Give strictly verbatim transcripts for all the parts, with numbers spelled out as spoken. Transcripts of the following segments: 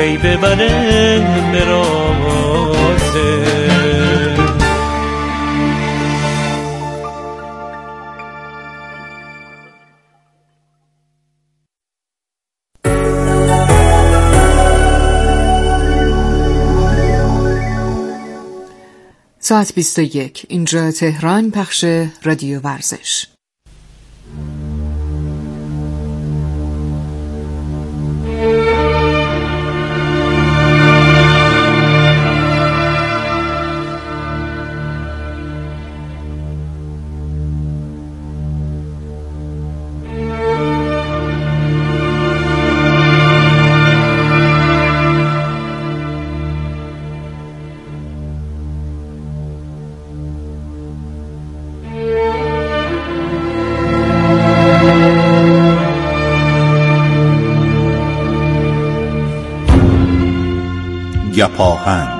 پی ببره به راسته. ساعت بیست و یک، اینجا تهران، پخش رادیو ورزش. گپاهنگ.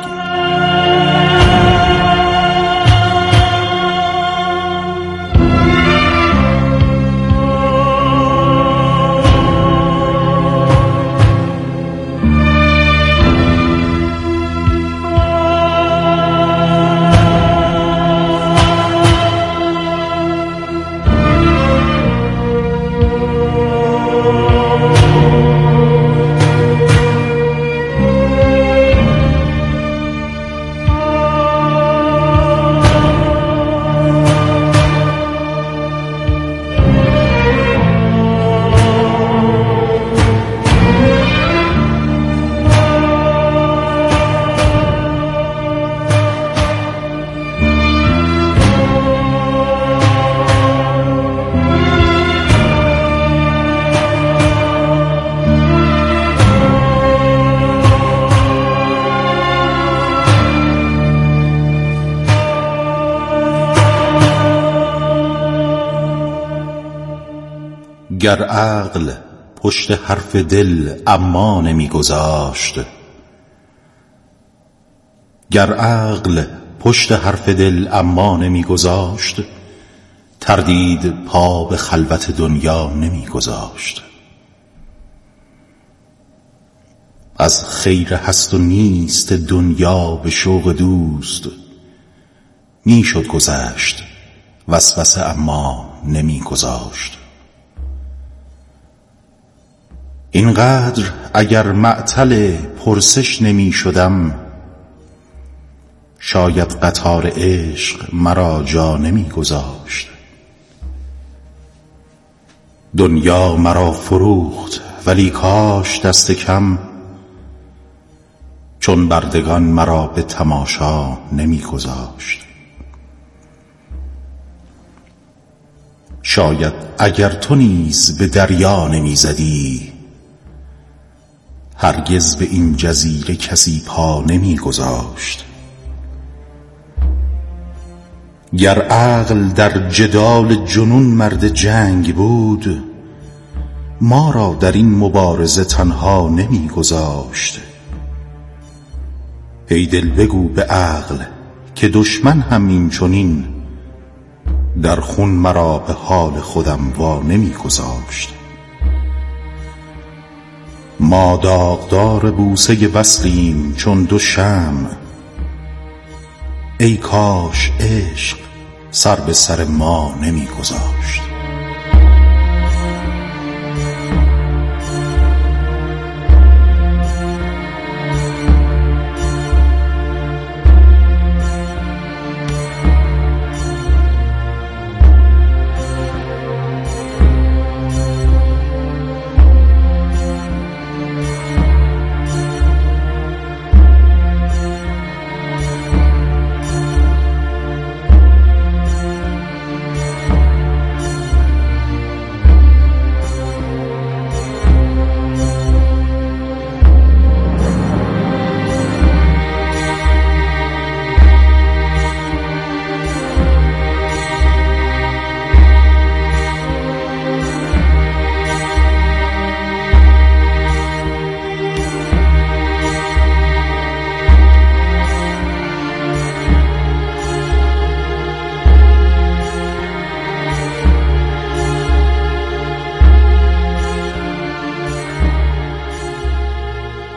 گر عقل پشت حرف دل اما نمی گذاشت، گر عقل پشت حرف دل اما نمی گذاشت، تردید پا به خلوت دنیا نمی گذاشت. از خیر هست و نیست دنیا به شوق دوست، می شد گذشت وسوسه اما نمی گذاشت. اینقدر اگر معطل پرسش نمی شدم، شاید قطار عشق مرا جا نمی گذاشت. دنیا مرا فروخت ولی کاش دست کم، چون بردگان مرا به تماشا نمی گذاشت. شاید اگر تو نیز به دریا نمی زدی، هرگز به این جزیره کسی پا نمی گذاشت. گر عقل در جدال جنون مرد جنگ بود، ما را در این مبارزه تنها نمی گذاشت. ای دل بگو به عقل که دشمن هم این چنین، در خون مرا به حال خودم وا نمی گذاشت. ما داغدار بوسه وصلیم چون دو شمع، ای کاش عشق سر به سر ما نمی گذاشت.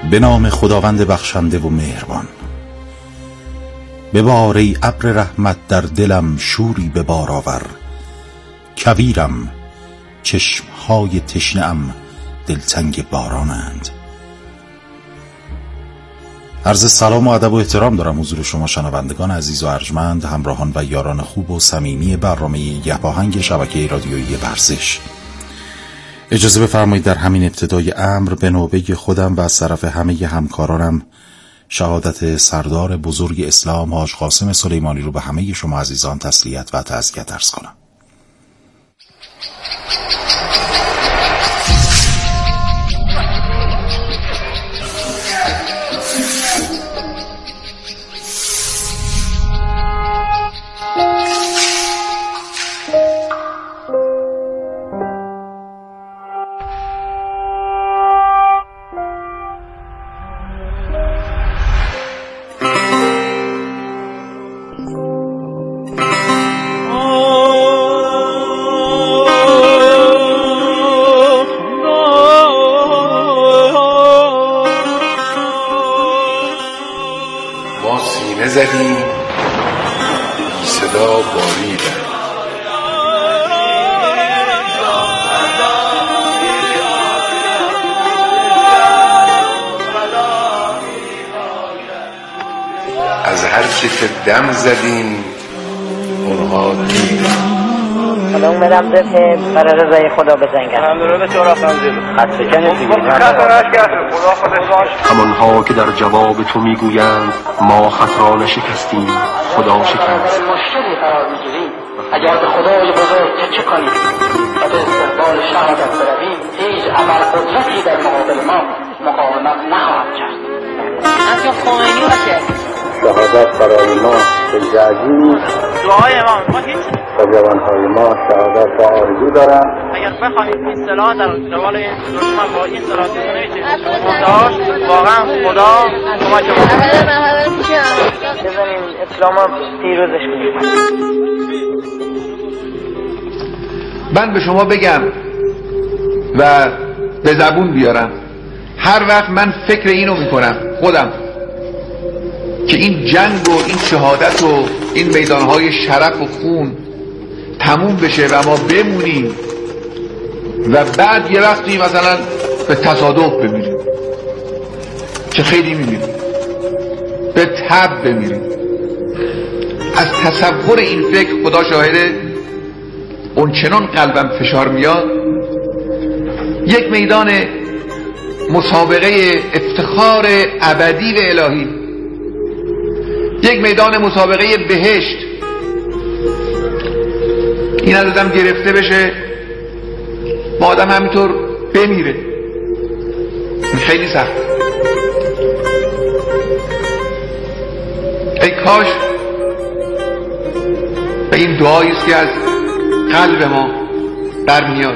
به نام خداوند بخشنده و مهربان. ببار ای ابر رحمت در دلم شوری به بار آور، کویرم چشمهای تشنه‌ام دلتنگ بارانند. عرض سلام و ادب و احترام دارم حضور شما شنوندگان عزیز و ارجمند، همراهان و یاران خوب و صمیمی برنامه یحیاهنگ شبکه رادیویی ورزش. اجازه بفرمایید در همین ابتدای امر به نوبه خودم و از طرف همه همکارانم شهادت سردار بزرگ اسلام حاج قاسم سلیمانی رو به همه شما عزیزان تسلیت و تعزیت عرض کنم. زدیم صدا بارید از هر چی که دم زدیم اونها دیدن. حالا اومدم دفعه برای رضای خدا بزنگم. ممنونه به تو رفتم زیرو خط بکنید دیگه. خدا خودش همانها که در جواب تو میگویند ما خط را نشکستیم خدا شکست. مشکلی قرار میگیریم اگر به خدای بزرگ چه کنیم و به استقبال شهادت برویم هیچ عمل قدرتی در مقابل ما مقاومت نخواهد کرد. همچون خمینی باشه شهادت برای ما خیلی عزیز. دعای ما ما هیچ و جوانهای ما شهادت را آرزو دارم. اگر بخواهید این صلاح در جوال دشمن با این صلاحی نمیشه مداش واقعا خدا کمک ما بزنیم اسلام هم پیروزش کنیم. من به شما بگم و به زبون بیارم، هر وقت من فکر اینو میکنم خودم که این جنگ و این شهادت و این میدانهای شرف و خون تموم بشه و ما بمونیم و بعد یه وقتی مثلا به تصادف بمیریم، چه خیلی میمیریم، به تب بمیریم، از تصور این فکر خدا شاهده اون چنان قلبم فشار میاد. یک میدان مسابقه افتخار ابدی و الهی، یک میدان مسابقه بهشت، این از آدم گرفته بشه با آدم همینطور بمیره، خیلی سخت. ای کاش و این دعایی است که از قلب ما در میاد،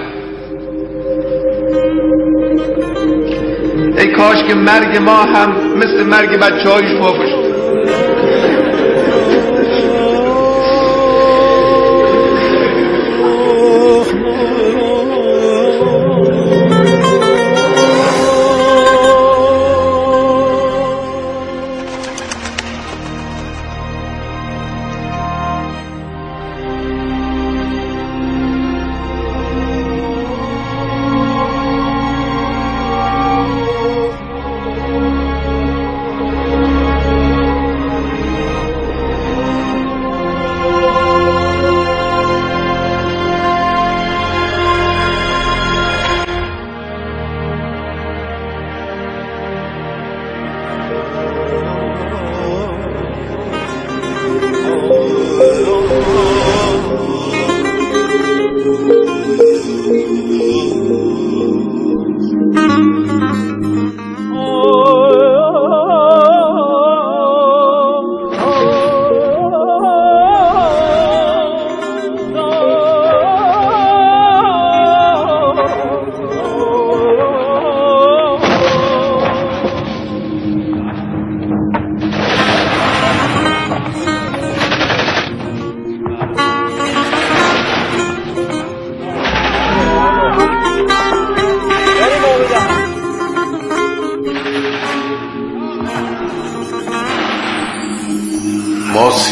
ای کاش که مرگ ما هم مثل مرگ بچه های شما باشه.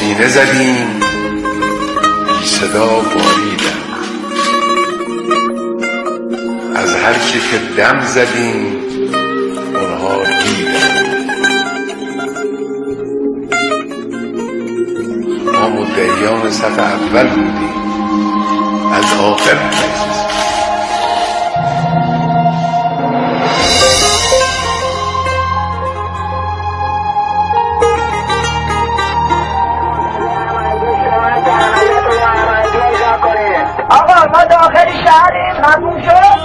سینه زدیم بی صدا باریدن، از هر چه که دم زدیم اونها دیدن. ما مدعیان صف اول بودیم، از آخر نشستیم. آقا ما داخل شهریم، ممنون شد.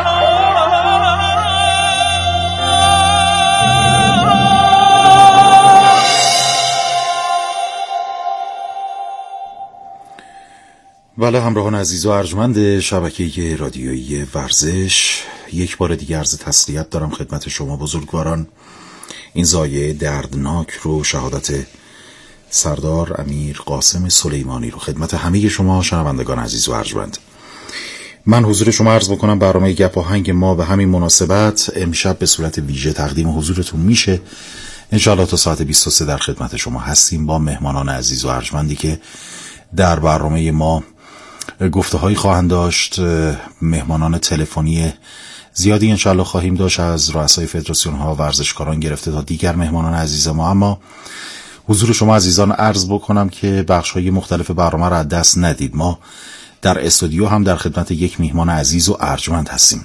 بله، همراهان عزیز و ارجمند شبکه رادیویی ورزش، یک بار دیگه عرض تسلیت دارم خدمت شما بزرگواران. این ضایعه دردناک رو، شهادت سردار امیر قاسم سلیمانی رو خدمت همه شما شنوندگان عزیز و ارجمند من حضور شما عرض بکنم. برنامه گپ آهنگ ما به همین مناسبت امشب به صورت ویژه تقدیم حضورتون میشه. انشاءالله تا ساعت بیست و سه در خدمت شما هستیم با مهمانان عزیز و ارجمندی که در برنامه ما گفته هایی خواهند داشت. مهمانان تلفنی زیادی انشاءالله خواهیم داشت، از رؤسای فدراسیون ها، ورزشکاران گرفته تا دیگر مهمانان عزیز ما. اما حضور شما عزیزان عرض بکنم که بخش های مختلف برنامه را از دست ندید. ما در استودیو هم در خدمت یک میهمان عزیز و ارجمند هستیم.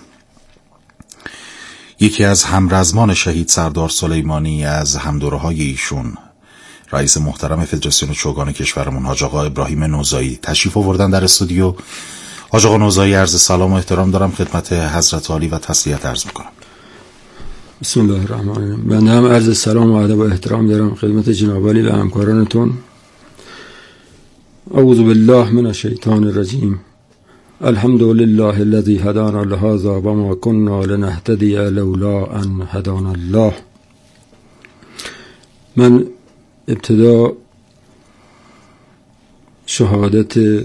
یکی از همرزمان شهید سردار سلیمانی، از همدورهای ایشون، رئیس محترم فدراسیون چوگان کشورمون حاج آقا ابراهیم نوزایی تشریف آوردن در استودیو. حاج آقا نوزایی، عرض سلام و احترام دارم خدمت حضرت عالی و تسلیت عرض میکنم. بسم الله الرحمن الرحیم. بنده هم عرض سلام و ادب و احترام دارم خدمت جناب عالی و همکارانتون. اعوذ بالله من الشیطان الرجیم. الحمد لله الذي هدانا لهذا وما كنا لنهتدي لولا ان هدانا الله. من ابتدا شهادت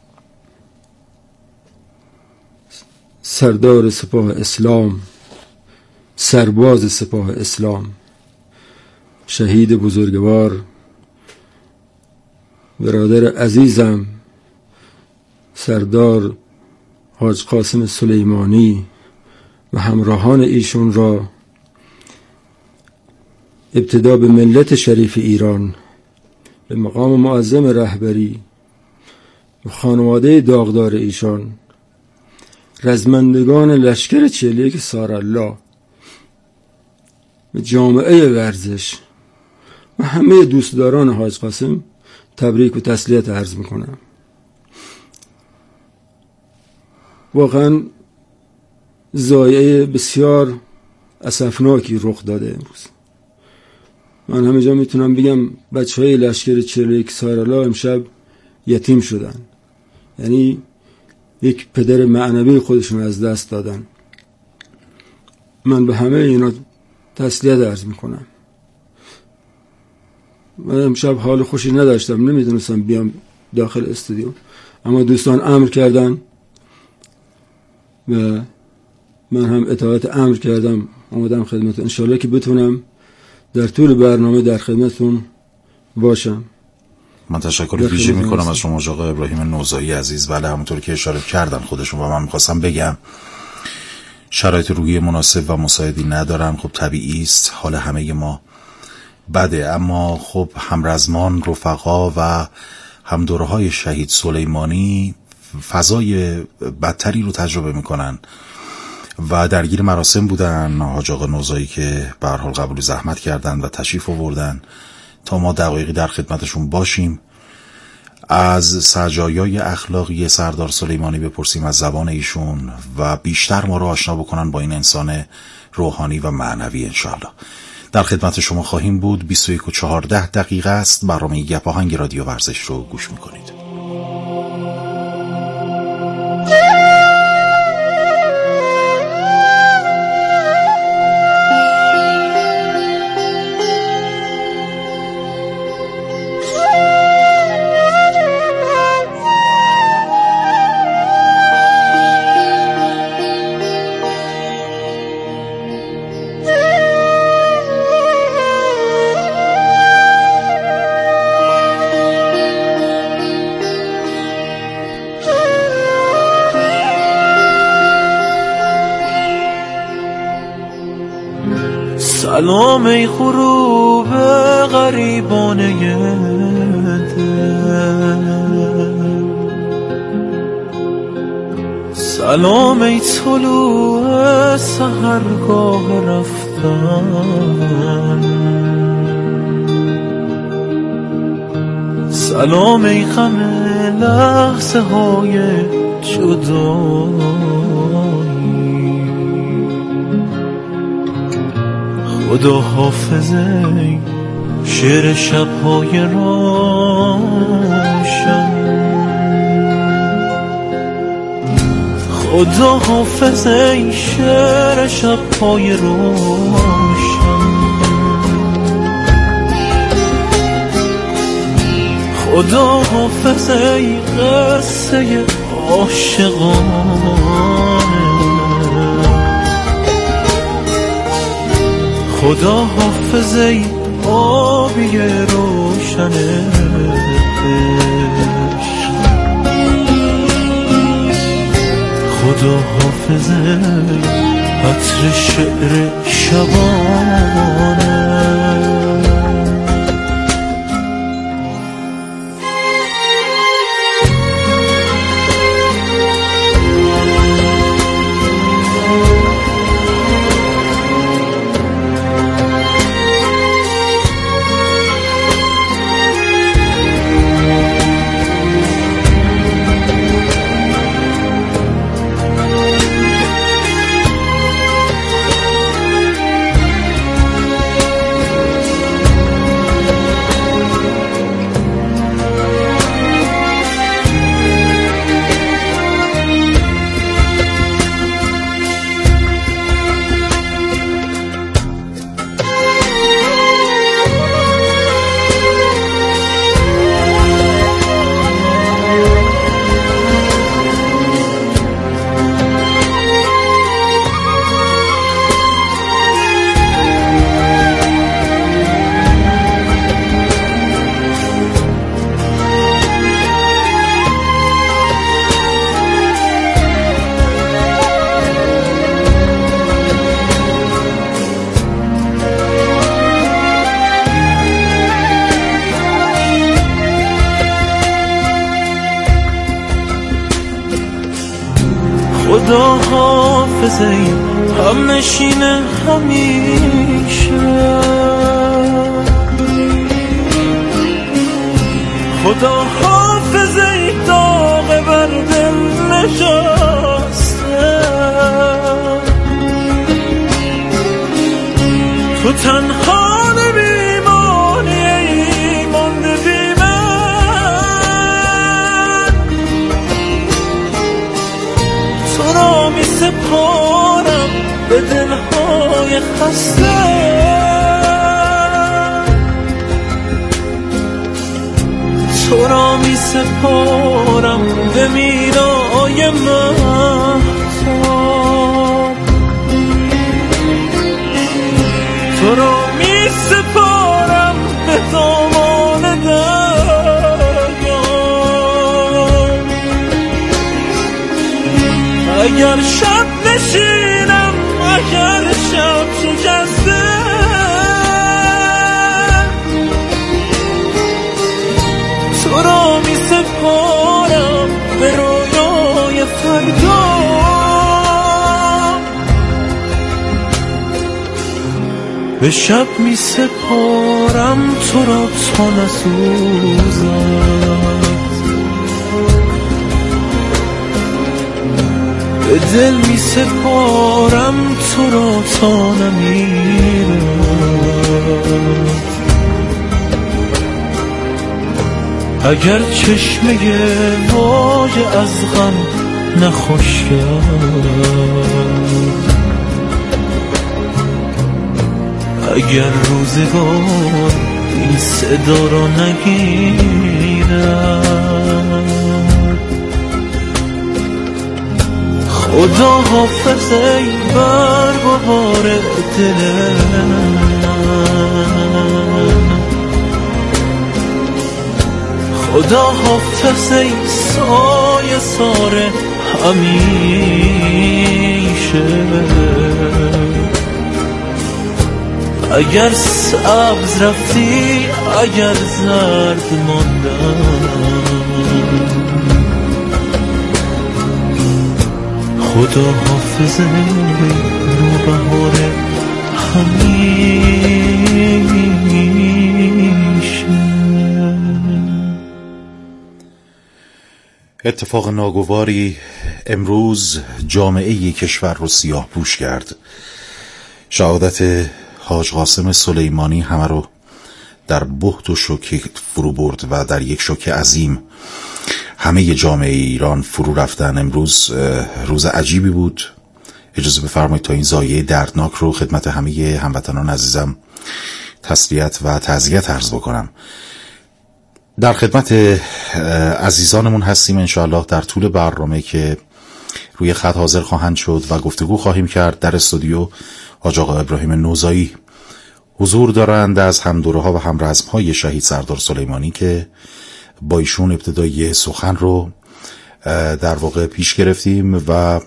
سردار سپاه اسلام، سرباز سپاه اسلام، شهید بزرگوار، برادر عزیزم سردار حاج قاسم سلیمانی و همراهان ایشون را ابتدا به ملت شریف ایران، به مقام معظم رهبری، به خانواده داغدار ایشان، رزمندگان لشکر چهل و یک سارالله، به جامعه ورزش و همه دوستداران حاج قاسم تبریک و تسلیت عرض میکنم. واقعا ضایعه بسیار اسفناکی رخ داده امروز. من همه جا میتونم بگم بچه های لشکر چهل و یک سارالله امشب یتیم شدن، یعنی یک پدر معنوی خودشون از دست دادن. من به همه اینا تسلیت عرض میکنم. من امشب حال خوشی نداشتم، نمیدونستم بیام داخل استودیو، اما دوستان امر کردن و من هم اطاعت امر کردم، اومدم خدمت. انشالله که بتونم در طول برنامه در خدمتون باشم. من تشکر ویژه میکنم از شما آقای ابراهیم نوزایی عزیز. بله، همونطور که اشاره کردن خودشون و من میخواستم بگم شرایط روحی مناسب و مساعدی ندارن. خب طبیعی است، حال همه ما بده، اما خب همرزمان، رفقا و همدورهای شهید سلیمانی فضای بدتری رو تجربه میکنن و درگیر مراسم بودن. حاج آقا نوزایی که به هر حال قبول زحمت کردن و تشریف آوردن تا ما دقایقی در خدمتشون باشیم، از سجایای اخلاقی سردار سلیمانی بپرسیم از زبان ایشون و بیشتر ما رو آشنا بکنن با این انسان روحانی و معنوی. انشاءالله در خدمت شما خواهیم بود. بیست و یک و چهارده دقیقه است. برنامه گپ آهنگ رادیو ورزش رو گوش میکنید. سلام ای غروب غریبانه دل، سلام ای طلوع سحرگاه رفتن، سلام ای غم لحظه های جدایی، خدا حافظ ای شعر شبهای روشن، خدا حافظ ای شعر شبهای روشن، خدا حافظ ای قصه عاشقانه، خدا حافظ ای آبی روشن عشق، خدا حافظ ای عطر شعر شبانه. خدا حافظ ای هم نشین همیشه، خدا حافظ ای داغ بر دل نشسته، تو تنها نمیمانی ای مانده بی من، تو را می سپارم به دلهای خسته، تو را می سپارم به مینای مهتاب، تو را می سپارم به دامان دریا، اگر شب نشینم اگر شب شکسته، تو را می سپارم به رویای فردا، به شب می سپارم تو را تا نسوزد، به دل می سپارم تو را تا نمیرد، اگر چشمه واژه از غم نخوش کرد، اگر روزگار این صدا را نگیرد، خدا حافظ ای برگ و بار دل من، خدا حافظ ای سایه سار همیشه، اگر سبز رفتی اگر زرد ماندم خدا حافظ نوبهار همیشه. اتفاق ناگواری امروز جامعه کشور رو سیاه پوش کرد. شهادت حاج قاسم سلیمانی همه رو در بهت و شوکه فرو برد و در یک شوک عظیم همه جامعه ایران فرو رفتن. امروز روز عجیبی بود. اجازه بفرمایید تا این ضایعه دردناک رو خدمت همه هموطنان عزیزم تسلیت و تعزیت عرض بکنم. در خدمت عزیزانمون هستیم انشاءالله در طول برنامه که روی خط حاضر خواهند شد و گفتگو خواهیم کرد. در استودیو حاج آقا ابراهیم نوزایی حضور دارند از همدوره ها و همرزم های شهید سردار سلیمانی که با ایشون ابتدای سخن رو در واقع پیش گرفتیم و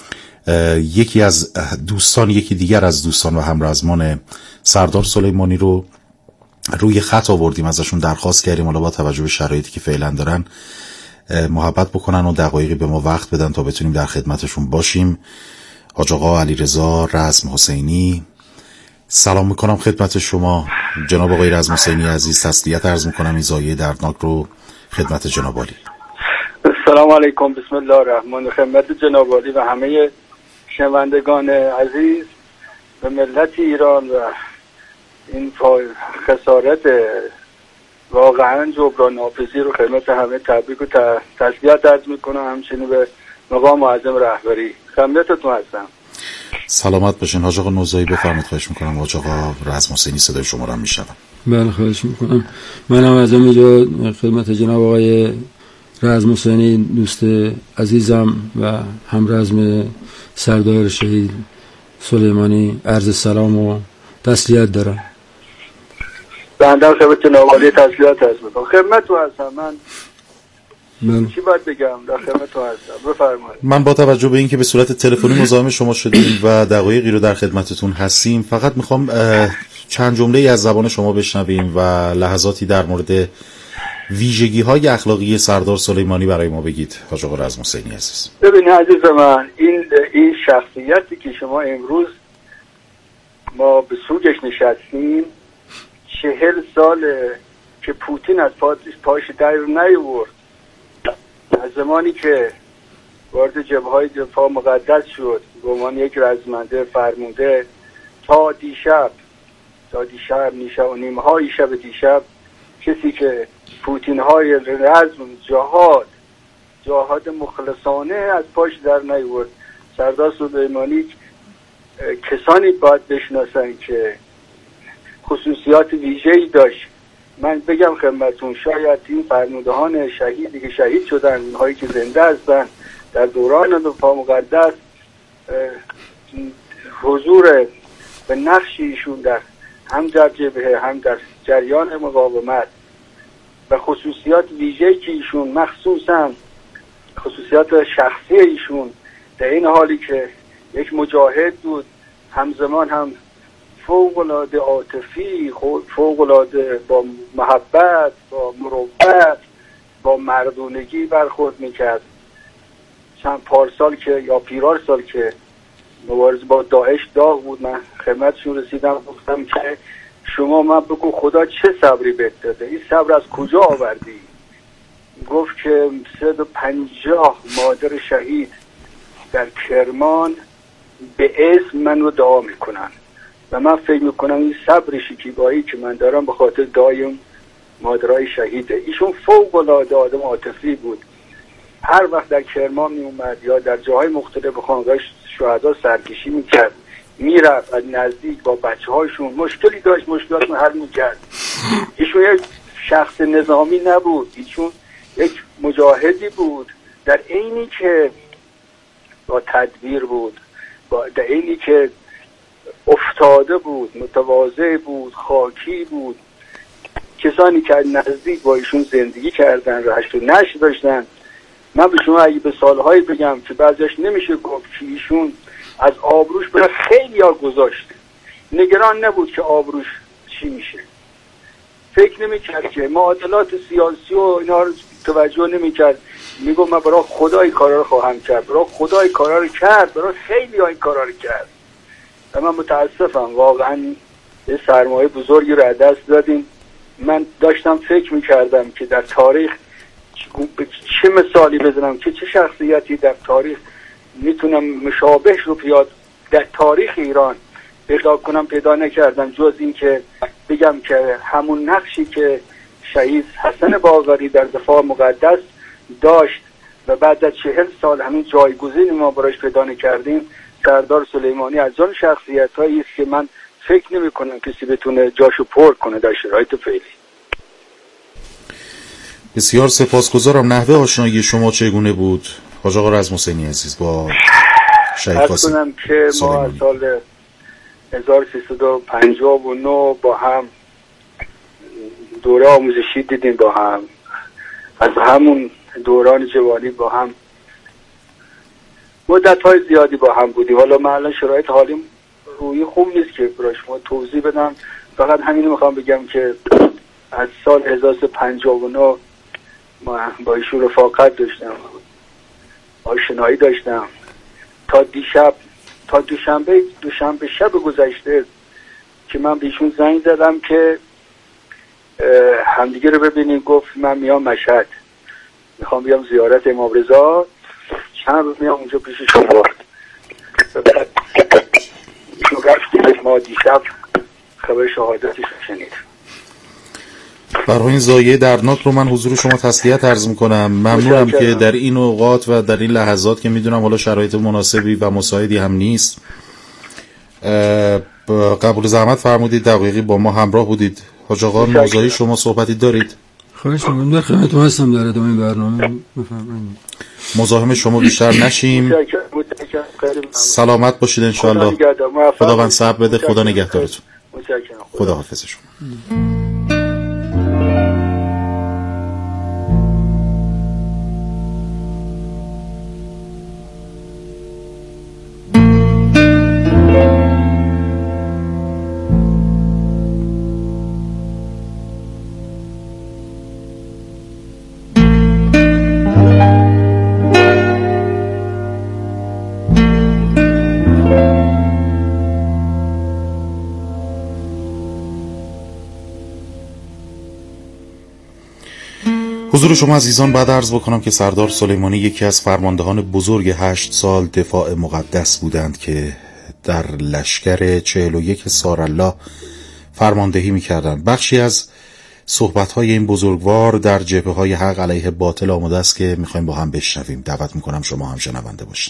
یکی از دوستان یکی دیگر از دوستان و همرزمان سردار سلیمانی رو روی خط آوردیم، ازشون درخواست کردیم حالا با توجه به شرایطی که فعلا دارن محبت بکنن و دقایقی به ما وقت بدن تا بتونیم در خدمتشون باشیم. حاج آقا علیرضا رزم حسینی، سلام میکنم خدمت شما. جناب آقای رزم حسینی عزیز تسلیت عرض میکنم این ضایعه دردناک رو خدمت جناب عالی. السلام علیکم، بسم الله الرحمن. خدمت جناب عالی و همه شنوندگان عزیز و ملت ایران و این خسارت واقعا جبران ناپذیر رو خدمت همه تبریک و تسلیت عرض میکنم، همچنین به مقام معظم رهبری خدمتتون هستم. سلامت باشین. حاج آقا نوزایی بفرمایید. خواهش میکنم. حاج آقا رزم حسینی صدای شما رو میشنوم. بله خواهش میکنم. منم از اینجا خدمت جناب آقای رزم حسینی دوست عزیزم و همرزم سردار شهید سلیمانی عرض سلام و تسلیت دارم. بنده خدمت جناب عالی تسلیت عرض میکنم. خدمتتون هستم. من من چی باید بگم؟ در خدمتتون هستم. بفرمایید. من با توجه به اینکه به صورت تلفنی مزاحم شما شدیم و دقایقی رو در خدمتتون هستیم فقط میخوام چند جمله از زبان شما بشنویم و لحظاتی در مورد ویژگی‌های اخلاقی سردار سلیمانی برای ما بگید. حاج آقا رزم حسینی عزیز. ببین عزیز من، این این شخصیتی که شما امروز ما به سوگش نشستیم چهل ساله که پوتین از پاش در نیورد. از زمانی که وارد جبهه‌های دفاع مقدس شد به عنوان یک رزمنده فرموده تا دیشب تا دیشب نیشب و نیمه های شب دیشب کسی که پوتین های رزم جهاد جهاد مخلصانه از پاش در نیورد سردار سلیمانی کسانی باید بشناسن که خصوصیات ویژه‌ای داشت. من بگم خدمتتون شاید این فرمودهان شهیدی که شهید شدن، اونهایی که زنده هستن در دوران دفاع مقدس، حضور به نقش ایشون در هم در جبهه هم در جریان مقاومت و خصوصیات ویژه‌ای که ایشون مخصوصا خصوصیات شخصی ایشون در این حالی که یک مجاهد بود همزمان هم فوق‌العاده عاطفی، فوق‌العاده با محبت، با مروت، با مردونگی برخورد میکرد. چند پارسال که یا پیرار سال که مبارزه با داعش داغ بود، من خدمتشون رسیدم گفتم که شما من بگو خدا چه صبری بهت داده، این صبر از کجا آوردی؟ گفت که صد و پنجاه مادر شهید در کرمان به اسم من رو دعا میکنن و من فکر میکنم این صبر شکیبایی که من دارم به خاطر دایم مادرای شهیده. ایشون فوق العاده آدم عاطفی بود. هر وقت در کرمان می اومد یا در جاهای مختلف خانگاه شهدا سرکشی میکرد، میرفت از نزدیک با بچه هاشون مشکلی داشت مشکلاتون حل میکرد. ایشون یک شخص نظامی نبود، ایشون یک مجاهدی بود در عینی که با تدبیر بود، با در عینی که افتاده بود، متواضع بود، خاکی بود. کسانی که نزدیک با ایشون زندگی کردن، رشت و نشر داشتن. من به شما اگه به سالهایی بگم که بعضیش نمیشه گفت که ایشون از آبروش برای خیلی ها گذاشت. نگران نبود که آبروش چی میشه. فکر نمیکرد که معادلات سیاسی و اینا رو توجه نمیکرد. میگم من برای خدا این کارا رو خواهم کرد، برای خدا این کارا رو کرد، برای خیلی ها این کارا رو کرد. و من متاسفم واقعا یه سرمایه بزرگی رو از دست دادیم. من داشتم فکر میکردم که در تاریخ چه مثالی بزنم که چه شخصیتی در تاریخ میتونم مشابهش رو پیاد در تاریخ ایران پیدا کنم. پیدا نکردم جز این که بگم که همون نقشی که شهید حسن باقری در دفاع مقدس داشت و بعد از چهل سال همین جایگزین ما براش پیدا نکردیم، سردار سلیمانی از آن شخصیت‌هایی است که من فکر نمی کنم کسی بتونه جاشو پر کنه در شرایط فعلی. بسیار سپاسگزارم. نحوه آشنایی شما چگونه بود حاج آقا رزم حسینی عزیز با شهید قاسم کنم که ما از سال هزار و سیصد و پنجاه و نه با هم دوره آموزشی دیدیم، با هم از همون دوران جوانی با هم مدت‌های زیادی با هم بودیم. حالا من الان شرایط حالیم روی خوب نیست که برای شما توضیح بدم، فقط همین میخوام بگم که از سال هزار و سیصد و پنجاه و نه ما با ایشون رفاقت داشتم، آشنایی داشتم تا دیشب تا دوشنبه دوشنبه شب گذشته که من به ایشون زنگ زدم که همدیگه رو ببینیم. گفت من میام مشهد، میخوام بیام زیارت امام رضا، چند روز میام اونجا پیش شما. ایشون رفتیم، ما دیشب خبر شهادتش شنید. برای این زایه دردناک رو من حضور شما تسلیت عرض میکنم. ممنونم که در این اوقات و در این لحظات که میدونم حالا شرایط مناسبی و مساعدی هم نیست، قبول زحمت فرمودید دقیقی با ما همراه بودید. حاج آقا موضوعی شما صحبتی دارید؟ خواهش می‌کنم، در خدمتتون هستم در ادامه برنامه. بفرمایید. مزاحم شما بیشتر نشیم. سلامت باشید ان شاء الله. خداوند صبر بده. خدا نگهدارتون. خدا حافظ شما. حضور شما عزیزان، بعد عرض بکنم که سردار سلیمانی یکی از فرماندهان بزرگ هشت سال دفاع مقدس بودند که در لشکر چهل و یک سارالله فرماندهی می‌کردند. بخشی از صحبت‌های این بزرگوار در جبهه‌های حق علیه باطل آمده است که می‌خوایم با هم بشنویم. دعوت می‌کنم شما هم شنونده باشید.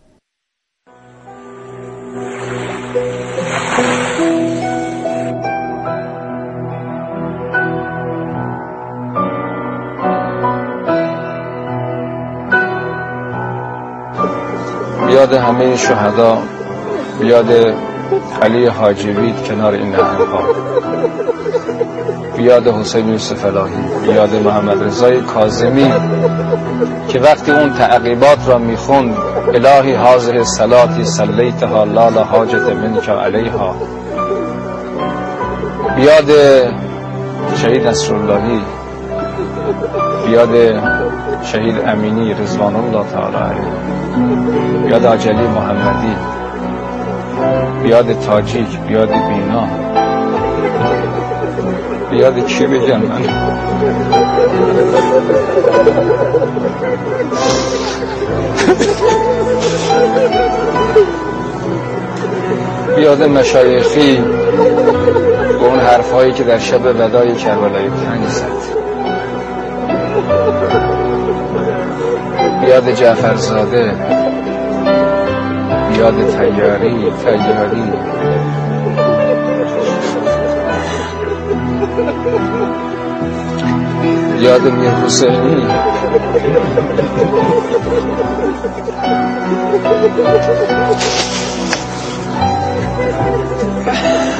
بیاد همه شهدا، بیاد علی حاجبید کنار این نهنگ‌ها، بیاد حسین یوسف الهی، بیاد محمد رضای کاظمی که وقتی اون تعقیبات را میخوند الهی حاضر صلاتی صلیتها لا لا حاجت منک علیها، بیاد شهید نصراللهی، بیاد شهید امینی رضوان الله تعالی علیه، بیاد عجلی محمدی، بیاد تاجیک، بیاد بینا، بیاد کی بگم من؟ بیاد مشایخی به اون حرفهایی که در شب وداع کربلای پنج زد، بیاد جعفرزاده، بیاد تیاری تیاری، بیاد میر حسینی،